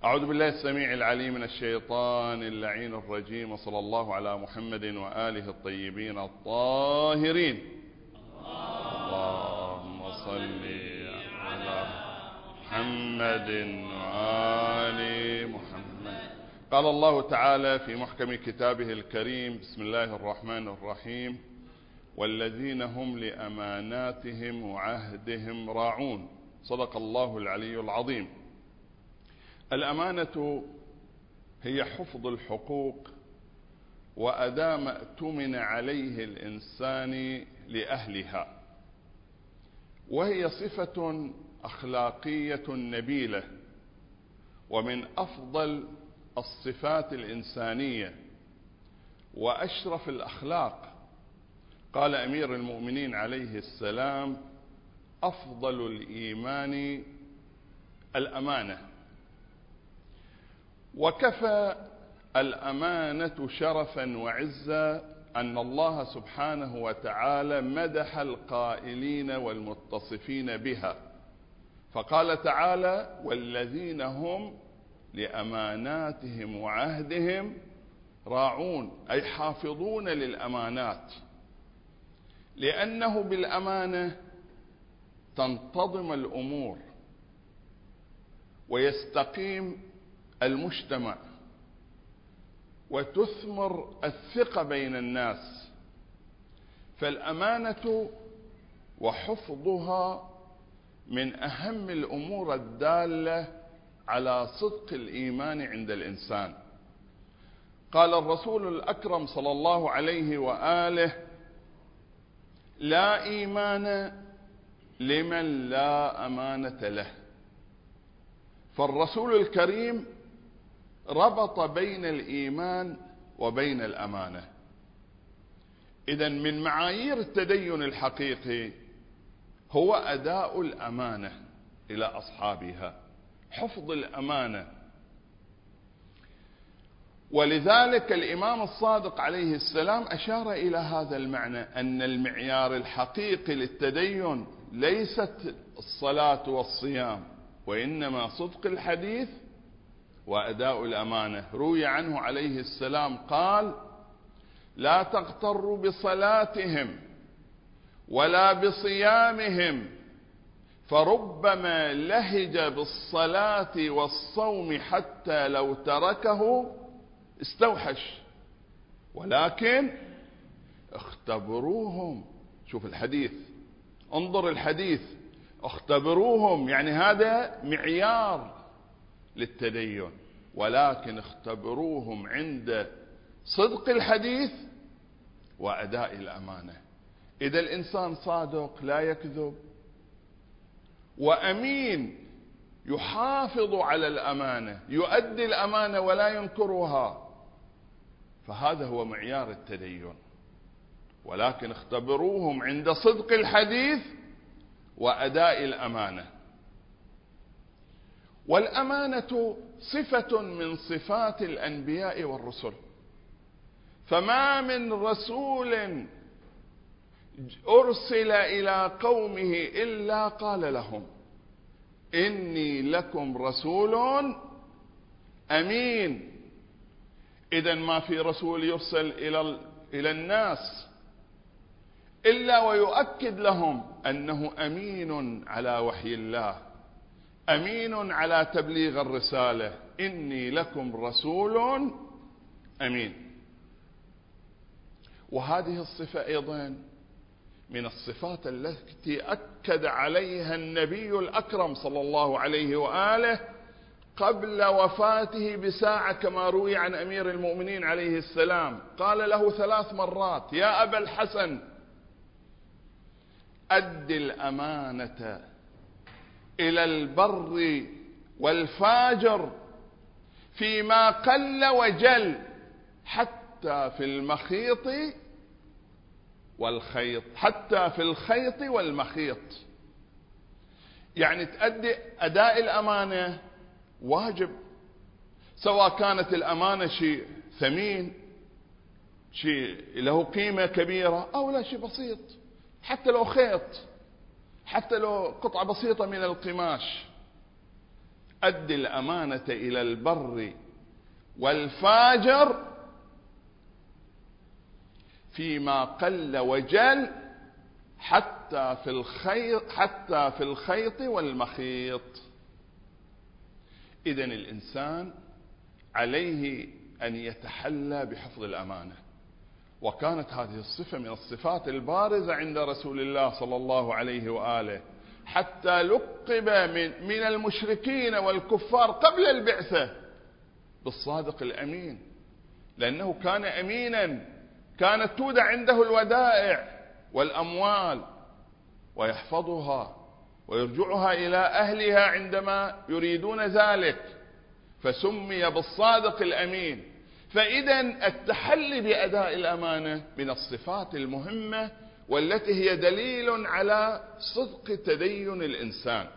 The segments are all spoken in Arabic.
أعوذ بالله السميع العليم من الشيطان اللعين الرجيم، وصلى الله على محمد وآله الطيبين الطاهرين. اللهم صل على محمد وآل محمد. قال الله تعالى في محكم كتابه الكريم: بسم الله الرحمن الرحيم: والذين هم لأماناتهم وعهدهم راعون. صدق الله العلي العظيم. الأمانة هي حفظ الحقوق وأداء ما اؤتمن عليه الإنسان لأهلها، وهي صفة أخلاقية نبيلة ومن أفضل الصفات الإنسانية وأشرف الأخلاق. قال أمير المؤمنين عليه السلام: أفضل الإيمان الأمانة. وكفى الأمانة شرفا وعزا أن الله سبحانه وتعالى مدح القائلين والمتصفين بها، فقال تعالى: والذين هم لأماناتهم وعهدهم راعون، أي حافظون للأمانات، لأنه بالأمانة تنتظم الأمور ويستقيم المجتمع وتثمر الثقة بين الناس. فالأمانة وحفظها من أهم الأمور الدالة على صدق الإيمان عند الإنسان. قال الرسول الأكرم صلى الله عليه وآله: لا إيمان لمن لا أمانة له. فالرسول الكريم ربط بين الإيمان وبين الأمانة. إذن من معايير التدين الحقيقي هو أداء الأمانة إلى أصحابها، حفظ الأمانة. ولذلك الإمام الصادق عليه السلام أشار إلى هذا المعنى، أن المعيار الحقيقي للتدين ليست الصلاة والصيام، وإنما صدق الحديث وأداء الأمانة. روي عنه عليه السلام قال: لا تغتروا بصلاتهم ولا بصيامهم، فربما لهج بالصلاة والصوم حتى لو تركه استوحش، ولكن اختبروهم. شوف الحديث، انظر الحديث، اختبروهم، يعني هذا معيار للتدين، ولكن اختبروهم عند صدق الحديث وأداء الأمانة. إذا الإنسان صادق لا يكذب وأمين يحافظ على الأمانة، يؤدي الأمانة ولا ينكرها، فهذا هو معيار التدين. ولكن اختبروهم عند صدق الحديث وأداء الأمانة. والأمانة صفة من صفات الأنبياء والرسل، فما من رسول أرسل إلى قومه إلا قال لهم: إني لكم رسول أمين. إذن ما في رسول يرسل إلى الناس إلا ويؤكد لهم أنه أمين على وحي الله، أمين على تبليغ الرسالة. إني لكم رسول أمين. وهذه الصفة أيضا من الصفات التي أكد عليها النبي الأكرم صلى الله عليه وآله قبل وفاته بساعة، كما روي عن أمير المؤمنين عليه السلام. قال له 3 مرات: يا أبا الحسن، أد الأمانة إلى البر والفاجر فيما قل وجل، حتى في المخيط والخيط، حتى في الخيط والمخيط. يعني تأدي أداء الأمانة واجب، سواء كانت الأمانة شيء ثمين، شيء له قيمة كبيرة، أو لا شيء بسيط، حتى لو خيط، حتى لو قطعة بسيطة من القماش. أد الأمانة إلى البر والفاجر فيما قل وجل، حتى في الخيط والمخيط. إذن الإنسان عليه أن يتحلى بحفظ الأمانة، وكانت هذه الصفة من الصفات البارزة عند رسول الله صلى الله عليه وآله، حتى لقب من المشركين والكفار قبل البعثة بالصادق الأمين، لأنه كان أمينا، كانت تودع عنده الودائع والأموال ويحفظها ويرجعها إلى أهلها عندما يريدون ذلك، فسمي بالصادق الأمين. فإذا التحلي بأداء الأمانة من الصفات المهمة والتي هي دليل على صدق تدين الإنسان.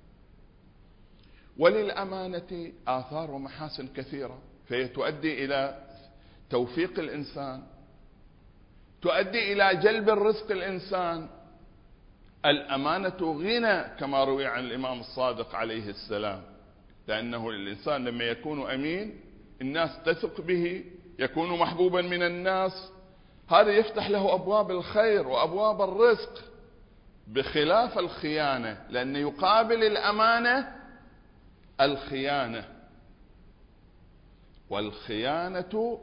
وللأمانة آثار ومحاسن كثيرة، فهي تؤدي إلى توفيق الإنسان، تؤدي إلى جلب الرزق الإنسان. الأمانة غنى كما روي عن الإمام الصادق عليه السلام، لأنه الإنسان لما يكون أمين الناس تثق به، يكون محبوبا من الناس، هذا يفتح له أبواب الخير وأبواب الرزق، بخلاف الخيانة، لأن يقابل الأمانة الخيانة، والخيانة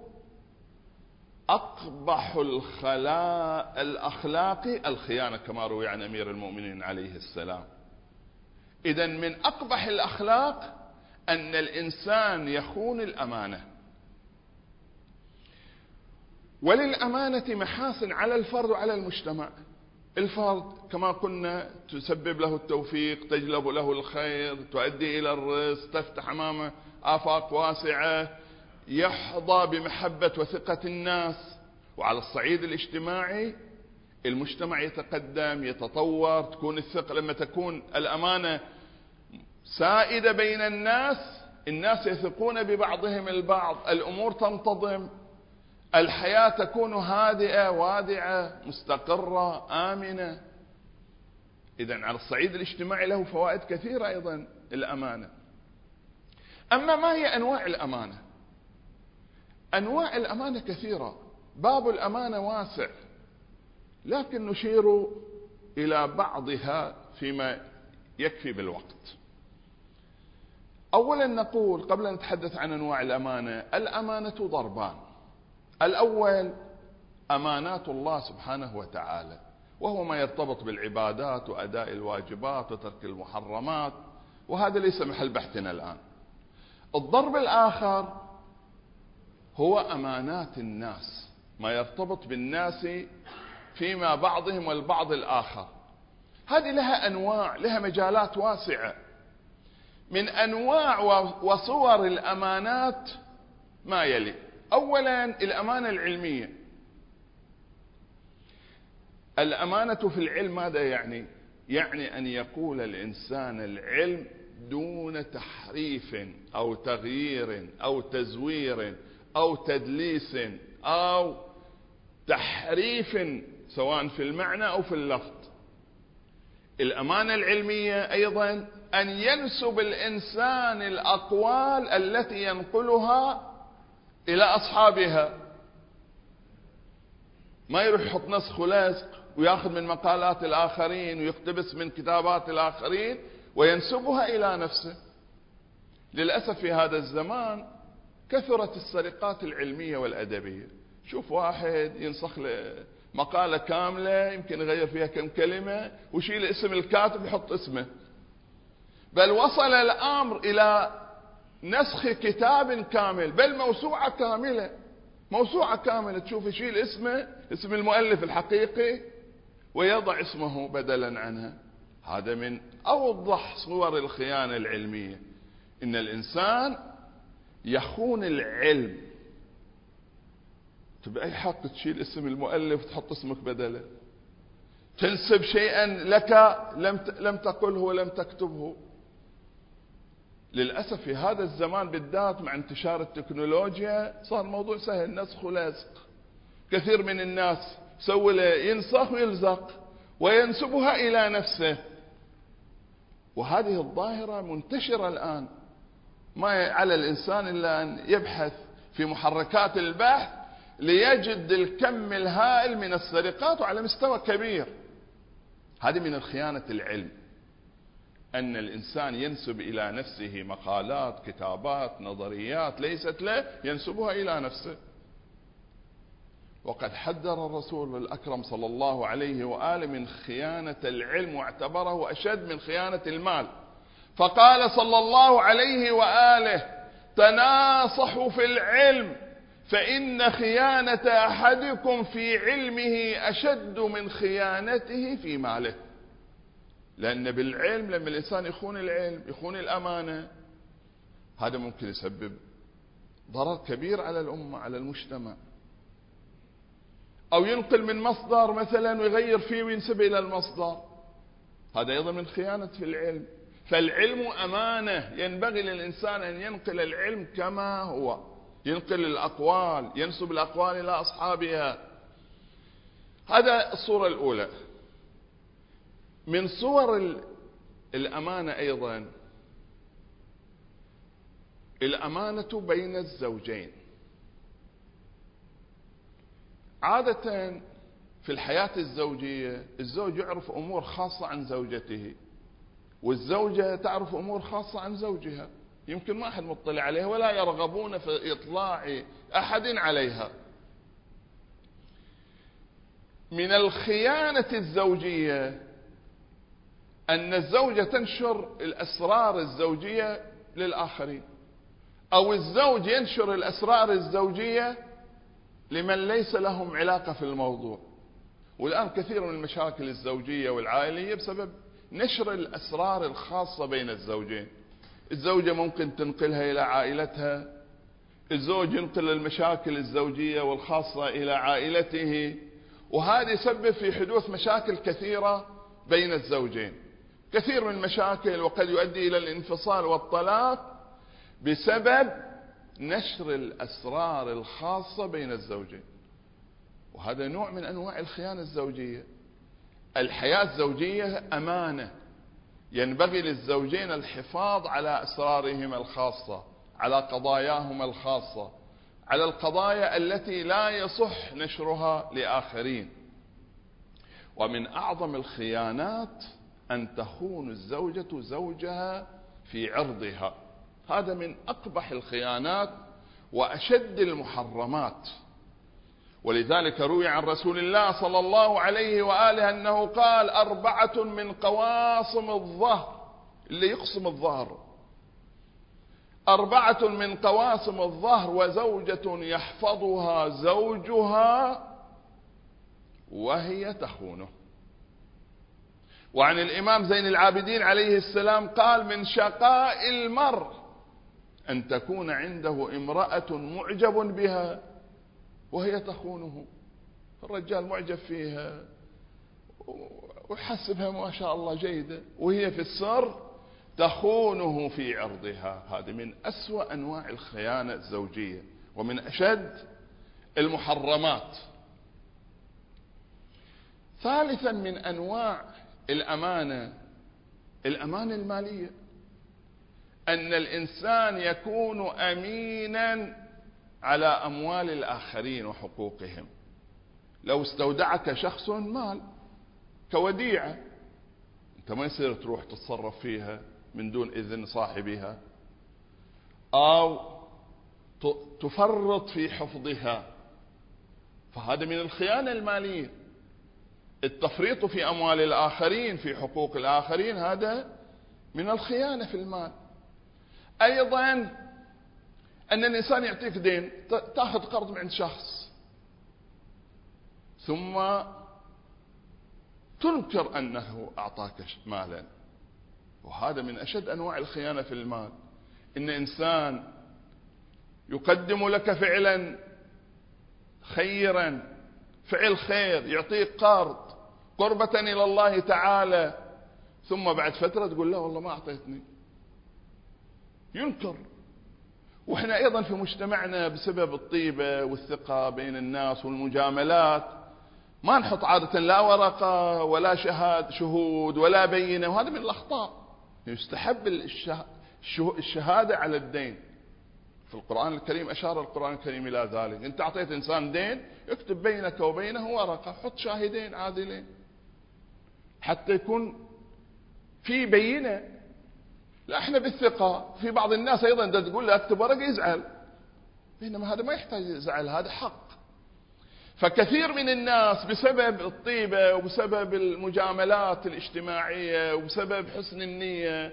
أقبح الأخلاق الخيانة كما روي عن أمير المؤمنين عليه السلام. إذن من أقبح الأخلاق أن الإنسان يخون الأمانة. وللأمانة محاسن على الفرد وعلى المجتمع. الفرد كما قلنا تسبب له التوفيق، تجلب له الخير، تؤدي إلى الرزق، تفتح أمامه آفاق واسعة، يحظى بمحبة وثقة الناس. وعلى الصعيد الاجتماعي المجتمع يتقدم يتطور، تكون الثقة لما تكون الأمانة سائدة بين الناس يثقون ببعضهم البعض، الأمور تنتظم، الحياة تكون هادئة وادعة مستقرة آمنة. إذن على الصعيد الاجتماعي له فوائد كثيرة أيضا الأمانة. أما ما هي أنواع الأمانة؟ أنواع الأمانة كثيرة، باب الأمانة واسع، لكن نشير إلى بعضها فيما يكفي بالوقت. أولا نقول قبل أن نتحدث عن أنواع الأمانة، الأمانة ضربان. الأول أمانات الله سبحانه وتعالى، وهو ما يرتبط بالعبادات وأداء الواجبات وترك المحرمات، وهذا ليس محل بحثنا الآن. الضرب الآخر هو أمانات الناس، ما يرتبط بالناس فيما بعضهم والبعض الآخر. هذه لها أنواع، لها مجالات واسعة. من أنواع وصور الأمانات ما يلي: أولا الأمانة العلمية. الأمانة في العلم ماذا يعني؟ يعني أن يقول الإنسان العلم دون تحريف أو تغيير أو تزوير أو تدليس أو تحريف، سواء في المعنى أو في اللفظ. الأمانة العلمية أيضا أن ينسب الإنسان الأقوال التي ينقلها إلى أصحابها، ما يروح يحط نسخ ولزق ويأخذ من مقالات الآخرين ويقتبس من كتابات الآخرين وينسبها إلى نفسه. للأسف في هذا الزمان كثرت السرقات العلمية والأدبية. شوف واحد ينسخ مقالة كاملة يمكن يغير فيها كم كلمة ويشيل اسم الكاتب يحط اسمه، بل وصل الأمر إلى نسخ كتاب كامل، بل موسوعة كاملة تشوف يشيل اسمه، اسم المؤلف الحقيقي، ويضع اسمه بدلا عنها. هذا من أوضح صور الخيانة العلمية، إن الإنسان يخون العلم. بأي حق تشيل اسم المؤلف وتحط اسمك بدله؟ تنسب شيئا لك لم تقله ولم تكتبه. للأسف في هذا الزمان بالذات مع انتشار التكنولوجيا صار الموضوع سهل، نسخ ولزق. كثير من الناس سوى له ينسخ ويلزق وينسبها إلى نفسه، وهذه الظاهرة منتشرة الآن. ما على الإنسان إلا أن يبحث في محركات البحث ليجد الكم الهائل من السرقات وعلى مستوى كبير. هذه من الخيانة العلم، أن الإنسان ينسب إلى نفسه مقالات، كتابات، نظريات ليست له، ينسبها إلى نفسه. وقد حذر الرسول الأكرم صلى الله عليه وآله من خيانة العلم، واعتبره أشد من خيانة المال، فقال صلى الله عليه وآله: تناصحوا في العلم فإن خيانة أحدكم في علمه أشد من خيانته في ماله. لأن بالعلم لما الإنسان يخون العلم، يخون الأمانة، هذا ممكن يسبب ضرر كبير على الأمة، على المجتمع. أو ينقل من مصدر مثلا ويغير فيه وينسب إلى المصدر، هذا أيضا من خيانة في العلم. فالعلم أمانة، ينبغي للإنسان أن ينقل العلم كما هو، ينقل الأقوال، ينسب الأقوال إلى أصحابها. هذا الصورة الأولى. من صور الأمانة أيضا الأمانة بين الزوجين. عادة في الحياة الزوجية الزوج يعرف أمور خاصة عن زوجته، والزوجة تعرف أمور خاصة عن زوجها، يمكن ما أحد مطلع عليها ولا يرغبون في إطلاع أحد عليها. من الخيانة الزوجية أن الزوجة تنشر الأسرار الزوجية للآخرين، أو الزوج ينشر الأسرار الزوجية لمن ليس لهم علاقة في الموضوع. والآن كثير من المشاكل الزوجية والعائلية بسبب نشر الأسرار الخاصة بين الزوجين. الزوجة ممكن تنقلها إلى عائلتها، الزوج ينقل المشاكل الزوجية والخاصة إلى عائلته، وهذا يسبب في حدوث مشاكل كثيرة بين الزوجين. كثير من المشاكل وقد يؤدي إلى الانفصال والطلاق بسبب نشر الأسرار الخاصة بين الزوجين، وهذا نوع من أنواع الخيانة الزوجية. الحياة الزوجية أمانة، ينبغي للزوجين الحفاظ على أسرارهما الخاصة، على قضاياهما الخاصة، على القضايا التي لا يصح نشرها لآخرين. ومن أعظم الخيانات أن تخون الزوجة زوجها في عرضها، هذا من أقبح الخيانات وأشد المحرمات. ولذلك روي عن رسول الله صلى الله عليه وآله أنه قال: 4 من قواصم الظهر، اللي يقسم الظهر، 4 من قواصم الظهر وزوجة يحفظها زوجها وهي تخونه. وعن الإمام زين العابدين عليه السلام قال: من شقاء المرء أن تكون عنده امرأة معجب بها وهي تخونه. الرجال معجب فيها ويحسبها ما شاء الله جيدة، وهي في السر تخونه في عرضها. هذه من أسوأ أنواع الخيانة الزوجية ومن أشد المحرمات. ثالثا من أنواع الأمانة الأمانة المالية، أن الإنسان يكون أمينا على أموال الآخرين وحقوقهم. لو استودعك شخص مال كوديعة، أنت ما يصير تروح تتصرف فيها من دون إذن صاحبها، أو تفرط في حفظها، فهذا من الخيانة المالية. التفريط في أموال الآخرين، في حقوق الآخرين، هذا من الخيانة في المال. أيضا أن الإنسان يعطيك دين، تأخذ قرض من عند شخص ثم تنكر أنه أعطاك مالا، وهذا من أشد أنواع الخيانة في المال. إن إنسان يقدم لك فعلا خيرا، فعل خير، يعطيك قرض قربة إلى الله تعالى، ثم بعد فترة تقول لا والله ما أعطيتني، ينكر. وإحنا أيضا في مجتمعنا بسبب الطيبة والثقة بين الناس والمجاملات ما نحط عادة لا ورقة ولا شهود ولا بينة، وهذا من الأخطاء. يستحب الشهادة على الدين في القرآن الكريم أشار القرآن الكريم إلى ذلك. أنت أعطيت إنسان دين، اكتب بينك وبينه ورقة، حط شاهدين عادلين حتى يكون في بينة. لا احنا بالثقة. في بعض الناس أيضا تقول له اكتب ورقة يزعل، بينما هذا ما يحتاج يزعل، هذا حق. فكثير من الناس بسبب الطيبة وبسبب المجاملات الاجتماعية وبسبب حسن النية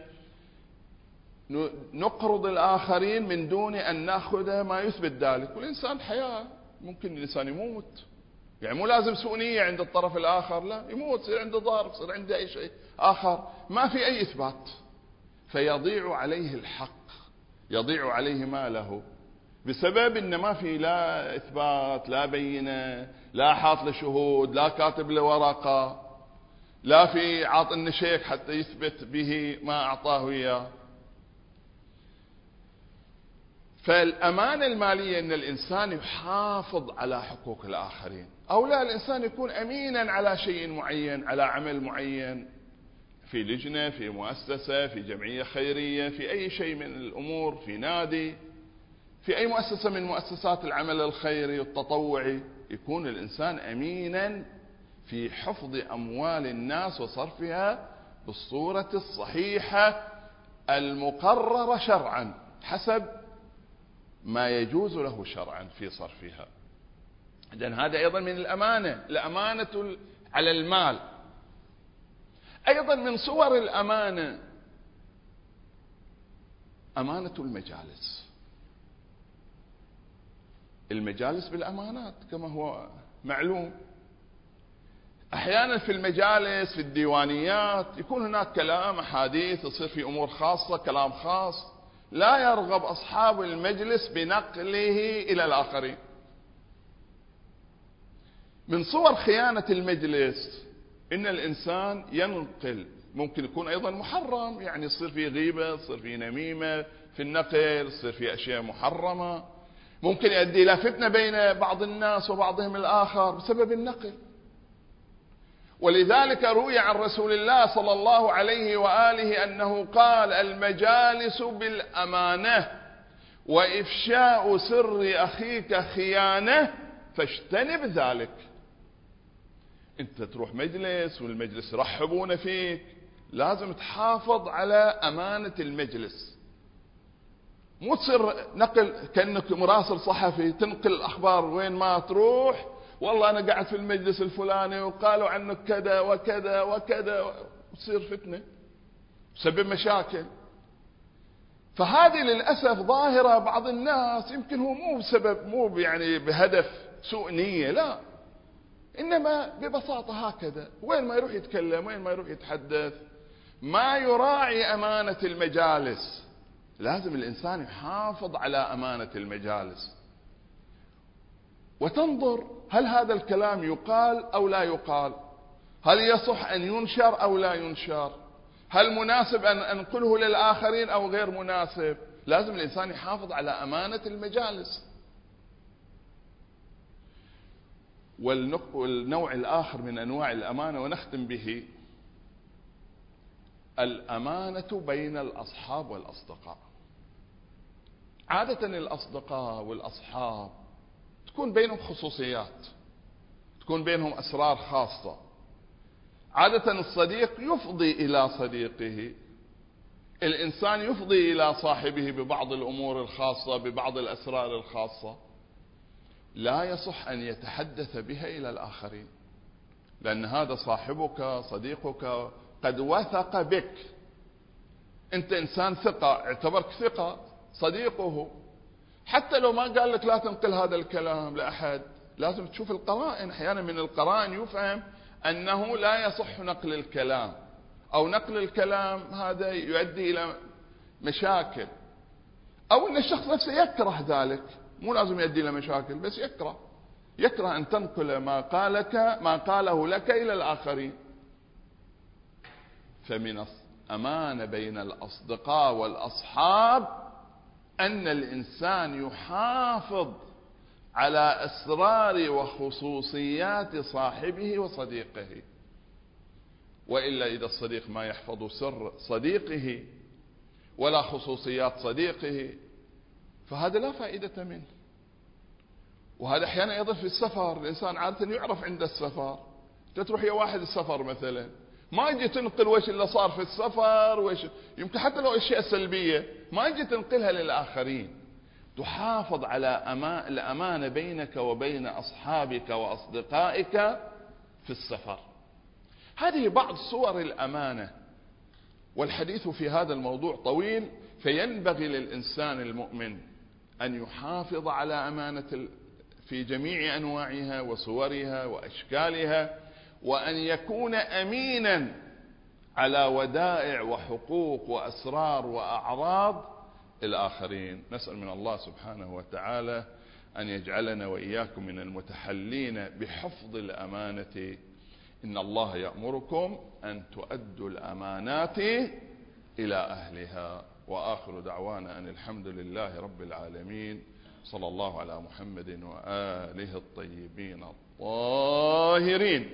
نقرض الآخرين من دون أن نأخذ ما يثبت ذلك. والإنسان حياة، ممكن الإنسان يموت، يعني مو لازم سوء نية عند الطرف الآخر، لا، يموت، يصير عنده ضرر، يصير عنده أي شيء آخر، ما في أي إثبات، فيضيع عليه الحق، يضيع عليه ماله بسبب إن ما في لا إثبات، لا بينة، لا حاط له شهود، لا كاتب له ورقة، لا في عاطن شيك حتى يثبت به ما أعطاه إياه. فالأمانة المالية أن الإنسان يحافظ على حقوق الآخرين، أو لا، الإنسان يكون أمينا على شيء معين، على عمل معين، في لجنة، في مؤسسة، في جمعية خيرية، في أي شيء من الأمور، في نادي، في أي مؤسسة من مؤسسات العمل الخيري والتطوعي، يكون الإنسان أمينا في حفظ أموال الناس وصرفها بالصورة الصحيحة المقررة شرعا حسب ما يجوز له شرعا في صرفها. إذن هذا أيضا من الأمانة على المال. أيضا من صور الأمانة أمانة المجالس. المجالس بالأمانات كما هو معلوم. أحيانا في المجالس، في الديوانيات، يكون هناك كلام، أحاديث، يصير في أمور خاصة، كلام خاص، لا يرغب أصحاب المجلس بنقله إلى الآخرين. من صور خيانة المجلس إن الإنسان ينقل، ممكن يكون أيضا محرم، يعني يصير في غيبة، يصير في نميمة في النقل، يصير في أشياء محرمة، ممكن يؤدي إلى فتنة بين بعض الناس وبعضهم الآخر بسبب النقل. ولذلك روي عن رسول الله صلى الله عليه وآله أنه قال: المجالس بالأمانة، وإفشاء سر أخيك خيانة، فاجتنب ذلك. أنت تروح مجلس والمجلس يرحبون فيك، لازم تحافظ على أمانة المجلس، مو تصير نقل كأنك مراسل صحفي تنقل الأخبار وين ما تروح، والله أنا قاعد في المجلس الفلاني وقالوا عنك كذا وكذا وكذا، تصير فتنة تسبب مشاكل. فهذه للأسف ظاهرة بعض الناس، يمكن هو مو بسبب، مو يعني بهدف سوء نية، لا، إنما ببساطة هكذا، وين ما يروح يتكلم، وين ما يروح يتحدث، ما يراعي أمانة المجالس. لازم الإنسان يحافظ على أمانة المجالس، وتنظر هل هذا الكلام يقال أو لا يقال، هل يصح أن ينشر أو لا ينشر، هل مناسب أن أنقله للآخرين أو غير مناسب. لازم الإنسان يحافظ على أمانة المجالس. والنوع الآخر من أنواع الأمانة ونختم به، الأمانة بين الأصحاب والأصدقاء. عادة الأصدقاء والأصحاب تكون بينهم خصوصيات، تكون بينهم أسرار خاصة. عادة الصديق يفضي إلى صديقه، الإنسان يفضي إلى صاحبه ببعض الأمور الخاصة، ببعض الأسرار الخاصة، لا يصح أن يتحدث بها إلى الآخرين، لأن هذا صاحبك صديقك قد وثق بك، أنت إنسان ثقة، اعتبرك ثقة، صديقه، حتى لو ما قال لك لا تنقل هذا الكلام لأحد، لازم تشوف القرائن. أحيانا من القرائن يفهم أنه لا يصح نقل الكلام، أو نقل الكلام هذا يؤدي إلى مشاكل، أو أن الشخص نفسه يكره ذلك، مو لازم يؤدي إلى مشاكل، بس يكره أن تنقل ما قاله لك إلى الآخرين. فمن الأمانة بين الأصدقاء والأصحاب أن الإنسان يحافظ على أسرار وخصوصيات صاحبه وصديقه، وإلا إذا الصديق ما يحفظ سر صديقه ولا خصوصيات صديقه، فهذا لا فائدة منه. وهذا أحيانا أيضا في السفر، الإنسان عادة يعرف عند السفر، تروح يا واحد السفر مثلا ما اجي تنقل وش اللي صار في السفر، وش يمكن حتى لو اشياء سلبية ما اجي تنقلها للآخرين، تحافظ على الأمانة بينك وبين أصحابك وأصدقائك في السفر. هذه بعض صور الأمانة، والحديث في هذا الموضوع طويل، فينبغي للإنسان المؤمن أن يحافظ على أمانة في جميع أنواعها وصورها وأشكالها، وأن يكون أمينا على ودائع وحقوق وأسرار وأعراض الآخرين. نسأل من الله سبحانه وتعالى أن يجعلنا وإياكم من المتحلين بحفظ الأمانة. إن الله يأمركم أن تؤدوا الأمانات إلى أهلها. وآخر دعوانا أن الحمد لله رب العالمين. صلى الله على محمد وآله الطيبين الطاهرين.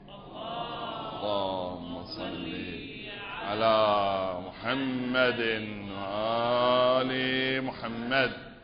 اللهم صل على محمد وآل محمد.